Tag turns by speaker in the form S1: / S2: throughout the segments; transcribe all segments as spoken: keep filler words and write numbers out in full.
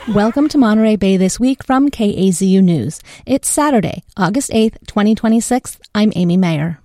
S1: Welcome to Monterey Bay This Week from K A Z U News. It's Saturday, August eighth, twenty twenty-six. I'm Amy Mayer.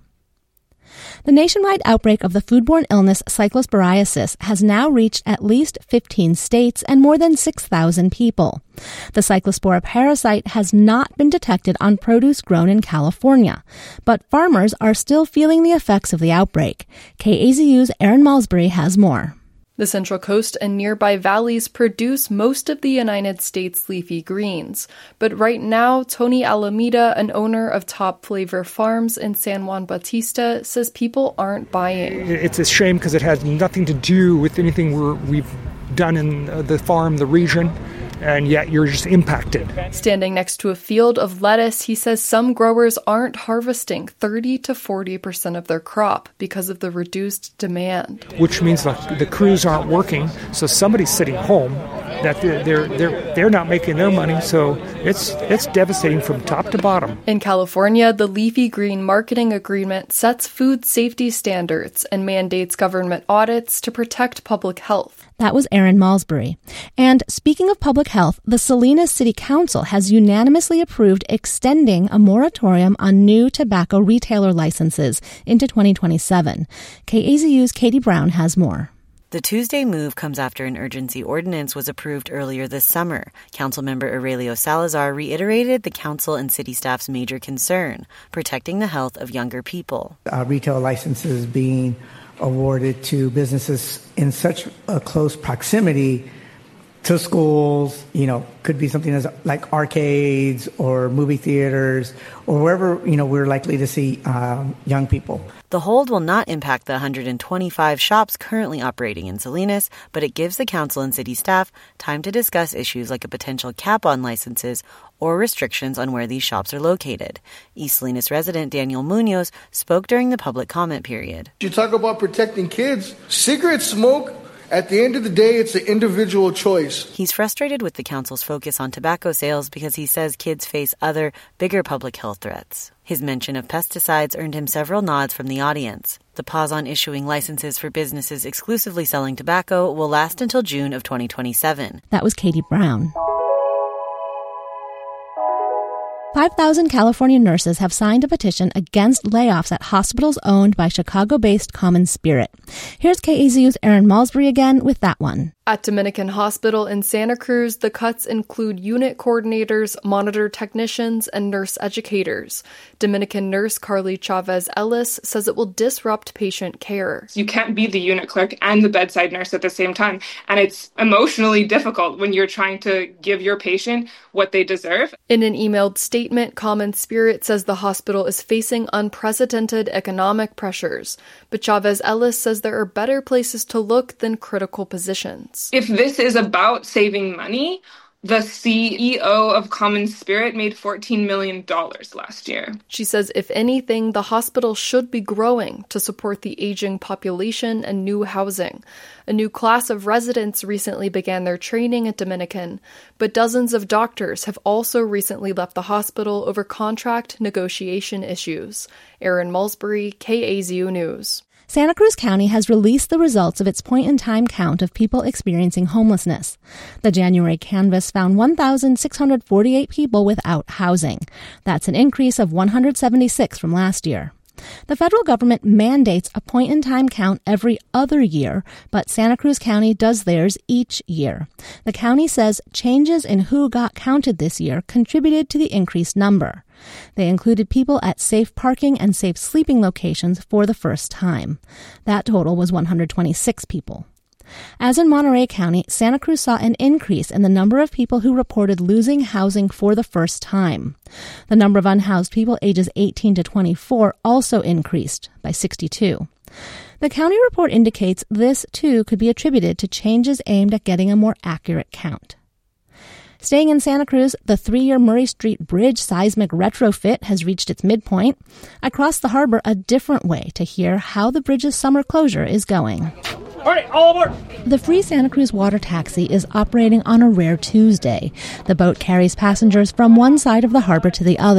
S1: The nationwide outbreak of the foodborne illness cyclosporiasis has now reached at least fifteen states and more than six thousand people. The cyclospora parasite has not been detected on produce grown in California, but farmers are still feeling the effects of the outbreak. K A Z U's Erin Malsbury has more.
S2: The Central Coast and nearby valleys produce most of the United States' leafy greens. But right now, Tony Alameda, an owner of Top Flavor Farms in San Juan Bautista, says people aren't buying.
S3: It's a shame because it has nothing to do with anything we're, we've done in the farm, the region, and yet you're just impacted.
S2: Standing next to a field of lettuce, he says some growers aren't harvesting thirty to forty percent of their crop because of the reduced demand.
S3: Which means the, the crews aren't working, so somebody's sitting home, that they're, they're, they're, they're not making their money, so it's, it's devastating from top to bottom.
S2: In California, the Leafy Green Marketing Agreement sets food safety standards and mandates government audits to protect public health.
S1: That was Erin Malsbury. And speaking of public health, the Salinas City Council has unanimously approved extending a moratorium on new tobacco retailer licenses into twenty twenty-seven. K A Z U's Katie Brown has more.
S4: The Tuesday move comes after an urgency ordinance was approved earlier this summer. Councilmember Aurelio Salazar reiterated the council and city staff's major concern, protecting the health of younger people.
S5: Uh, retail licenses being awarded to businesses in such a close proximity to schools, you know, could be something as like arcades or movie theaters or wherever, you know, we're likely to see um, young people.
S4: The hold will not impact the one hundred twenty-five shops currently operating in Salinas, but it gives the council and city staff time to discuss issues like a potential cap on licenses or restrictions on where these shops are located. East Salinas resident Daniel Munoz spoke during the public comment period.
S6: You talk about protecting kids. Cigarette smoke, at the end of the day, it's an individual choice.
S4: He's frustrated with the council's focus on tobacco sales because he says kids face other, bigger public health threats. His mention of pesticides earned him several nods from the audience. The pause on issuing licenses for businesses exclusively selling tobacco will last until June of twenty twenty-seven.
S1: That was Katie Brown. five thousand California nurses have signed a petition against layoffs at hospitals owned by Chicago-based Common Spirit. Here's K A Z U's Erin Malsbury again with that one.
S2: At Dominican Hospital in Santa Cruz, the cuts include unit coordinators, monitor technicians, and nurse educators. Dominican nurse Carly Chavez Ellis says it will disrupt patient care.
S7: You can't be the unit clerk and the bedside nurse at the same time, and it's emotionally difficult when you're trying to give your patient what they deserve.
S2: In an emailed statement, Common Spirit says the hospital is facing unprecedented economic pressures, but Chavez Ellis says there are better places to look than critical positions.
S7: If this is about saving money, the C E O of Common Spirit made fourteen million dollars last year.
S2: She says, if anything, the hospital should be growing to support the aging population and new housing. A new class of residents recently began their training at Dominican, but dozens of doctors have also recently left the hospital over contract negotiation issues. Erin Malsbury, K A Z U News.
S1: Santa Cruz County has released the results of its point-in-time count of people experiencing homelessness. The January canvass found one thousand six hundred forty-eight people without housing. That's an increase of one hundred seventy-six from last year. The federal government mandates a point-in-time count every other year, but Santa Cruz County does theirs each year. The county says changes in who got counted this year contributed to the increased number. They included people at safe parking and safe sleeping locations for the first time. That total was one hundred twenty-six people. As in Monterey County, Santa Cruz saw an increase in the number of people who reported losing housing for the first time. The number of unhoused people ages eighteen to twenty-four also increased by sixty-two. The county report indicates this, too, could be attributed to changes aimed at getting a more accurate count. Staying in Santa Cruz, the three-year Murray Street Bridge seismic retrofit has reached its midpoint. I crossed the harbor a different way to hear how the bridge's summer closure is going.
S8: All right, all aboard!
S1: The free Santa Cruz water taxi is operating on a rare Tuesday. The boat carries passengers from one side of the harbor to the other.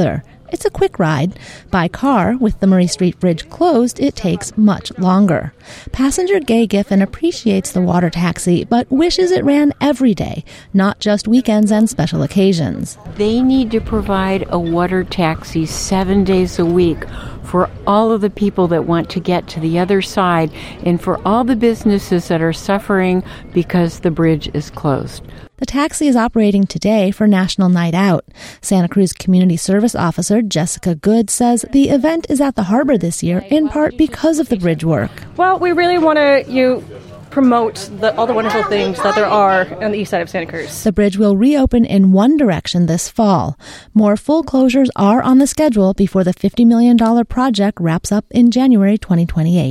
S1: It's a quick ride. By car, with the Murray Street Bridge closed, it takes much longer. Passenger Gay Giffen appreciates the water taxi, but wishes it ran every day, not just weekends and special occasions.
S8: They need to provide a water taxi seven days a week for all of the people that want to get to the other side and for all the businesses that are suffering because the bridge is closed.
S1: The taxi is operating today for National Night Out. Santa Cruz Community Service Officer Jessica Good says the event is at the harbor this year in part because of the bridge work.
S9: Well, we really want to you promote the, all the wonderful things that there are on the east side of Santa Cruz.
S1: The bridge will reopen in one direction this fall. More full closures are on the schedule before the fifty million dollars project wraps up in January twenty twenty-eight.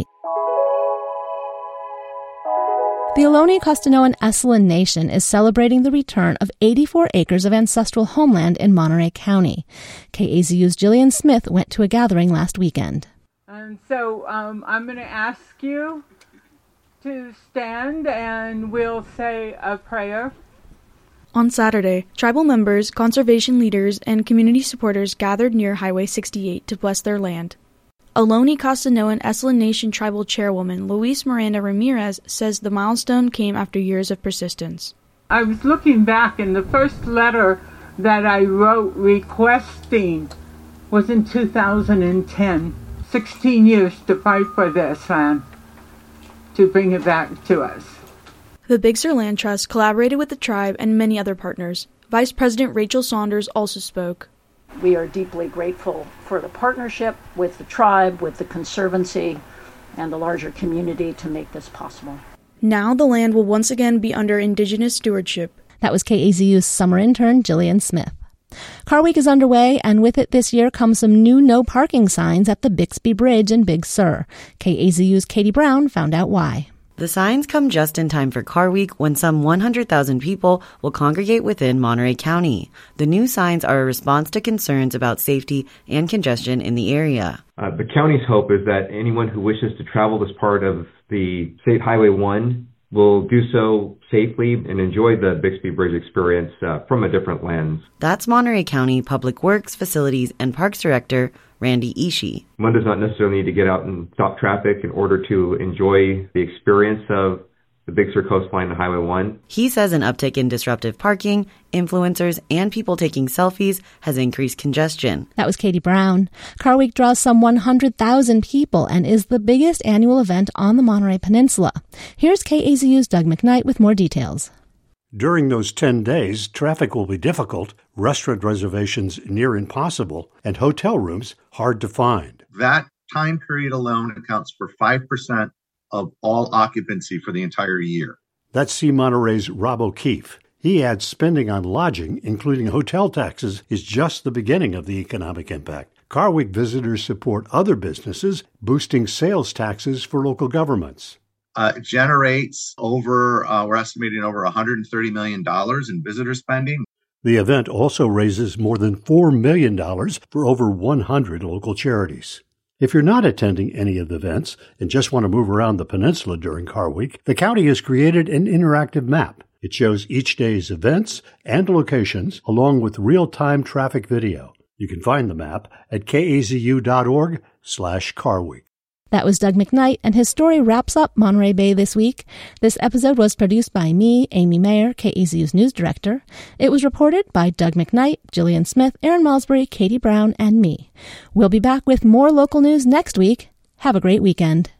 S1: The Ohlone, Costanoan, and Esalen Nation is celebrating the return of eighty-four acres of ancestral homeland in Monterey County. K A Z U's Jillian Smith went to a gathering last weekend.
S10: And so um, I'm going to ask you to stand and we'll say a prayer.
S11: On Saturday, tribal members, conservation leaders, and community supporters gathered near Highway sixty-eight to bless their land. Ohlone, Costanoan, and Esalen Nation Tribal Chairwoman Luis Miranda Ramirez says the milestone came after years of persistence.
S10: I was looking back, and the first letter that I wrote requesting was in two thousand ten. sixteen years to fight for this land, to bring it back to us.
S11: The Big Sur Land Trust collaborated with the tribe and many other partners. Vice President Rachel Saunders also spoke.
S12: We are deeply grateful for the partnership with the tribe, with the Conservancy, and the larger community to make this possible.
S11: Now the land will once again be under Indigenous stewardship.
S1: That was K A Z U's summer intern, Jillian Smith. Car Week is underway, and with it this year come some new no parking signs at the Bixby Bridge in Big Sur. K A Z U's Katie Brown found out why.
S4: The signs come just in time for Car Week, when some one hundred thousand people will congregate within Monterey County. The new signs are a response to concerns about safety and congestion in the area.
S13: Uh, the county's hope is that anyone who wishes to travel this part of the State Highway one will do so safely and enjoy the Bixby Bridge experience uh, from a different lens.
S4: That's Monterey County Public Works, Facilities, and Parks Director Randy Ishii.
S13: One does not necessarily need to get out and stop traffic in order to enjoy the experience of the Big Sur coastline and Highway one.
S4: He says an uptick in disruptive parking, influencers, and people taking selfies has increased congestion.
S1: That was Katie Brown. Car Week draws some one hundred thousand people and is the biggest annual event on the Monterey Peninsula. Here's K A Z U's Doug McKnight with more details.
S14: During those ten days, traffic will be difficult, restaurant reservations near impossible, and hotel rooms hard to find.
S15: That time period alone accounts for five percent of all occupancy for the entire year.
S14: That's C Monterey's Rob O'Keefe. He adds spending on lodging, including hotel taxes, is just the beginning of the economic impact. Car Week visitors support other businesses, boosting sales taxes for local governments.
S15: Uh, it generates over, uh, we're estimating over one hundred thirty million dollars in visitor spending.
S14: The event also raises more than four million dollars for over one hundred local charities. If you're not attending any of the events and just want to move around the peninsula during Car Week, the county has created an interactive map. It shows each day's events and locations along with real-time traffic video. You can find the map at kazu.org slash Car Week.
S1: That was Doug McKnight, and his story wraps up Monterey Bay this week. This episode was produced by me, Amy Mayer, K A Z U's news director. It was reported by Doug McKnight, Jillian Smith, Aaron Malsbury, Katie Brown, and me. We'll be back with more local news next week. Have a great weekend.